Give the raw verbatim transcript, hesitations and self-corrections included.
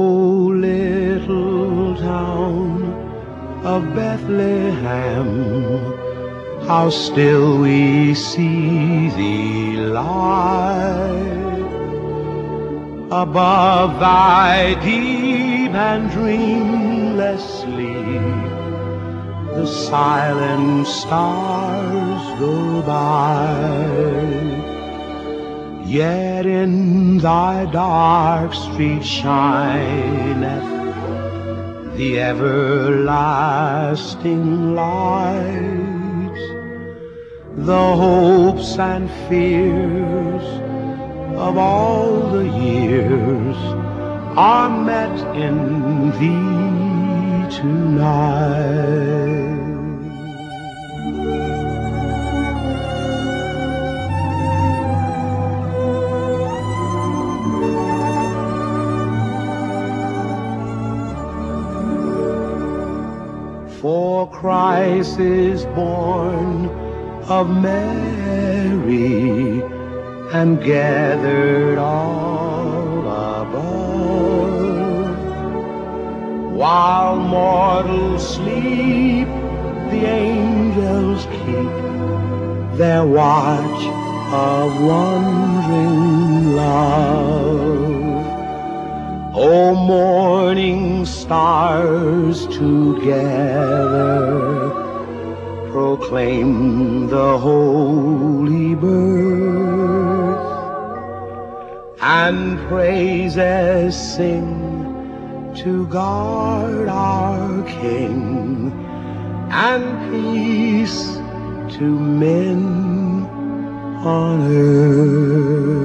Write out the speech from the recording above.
little town of Bethlehem, how still we see thee lie above thy deep and dreamless sleep. The silent stars go by, yet in thy dark street shineth the everlasting light. The hopes and fears of all the years are met in thee tonight. For Christ is born of Mary and gathered all above. While mortals sleep, the angels keep their watch of wondering love. O morning stars together proclaim the holy birth, and praises sing to God our King, and peace to men on earth.